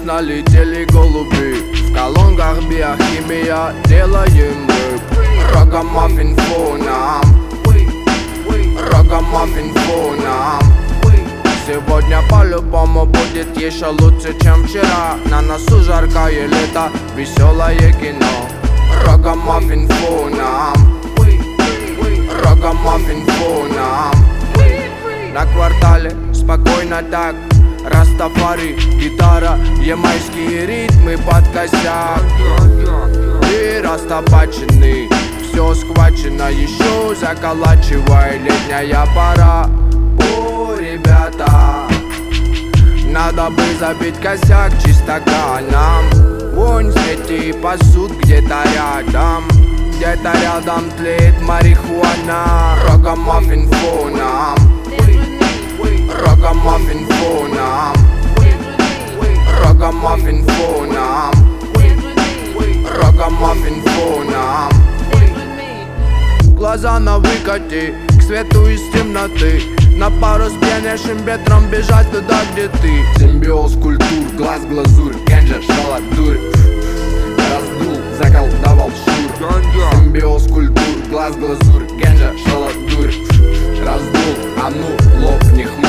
налетели голуби. В колонках биохимия, делаем рэп. Рогомаффин фоном, рогомаффин фоном. Сегодня по-любому будет еще лучше, чем вчера. На носу жаркое лето, веселое кино. Рогомаффин фоном, рогомаффин фоном. На квартале спокойно так, Растафари, гитара, ямайские ритмы под косяк. И растопаченный, все схвачено, еще заколачивай, летняя пора. О, ребята, надо бы забить косяк чистоганом. Вонь сети пасут где-то рядом, где-то рядом тлеет марихуана. Рогомаффин фоном, рогомаффин фоном, рогомаффин фоном, рогомаффин фоном. Глаза на выкате, к свету из темноты. На пару с пьянящим ветром бежать туда, где ты. Симбиоз культур, глаз глазурь, гэнджа, шала, дурь. Раздул, заколдовал шур. Симбиоз культур, глаз глазурь, гэнджа, шала, дурь. Раздул, а ну лопни хлоп.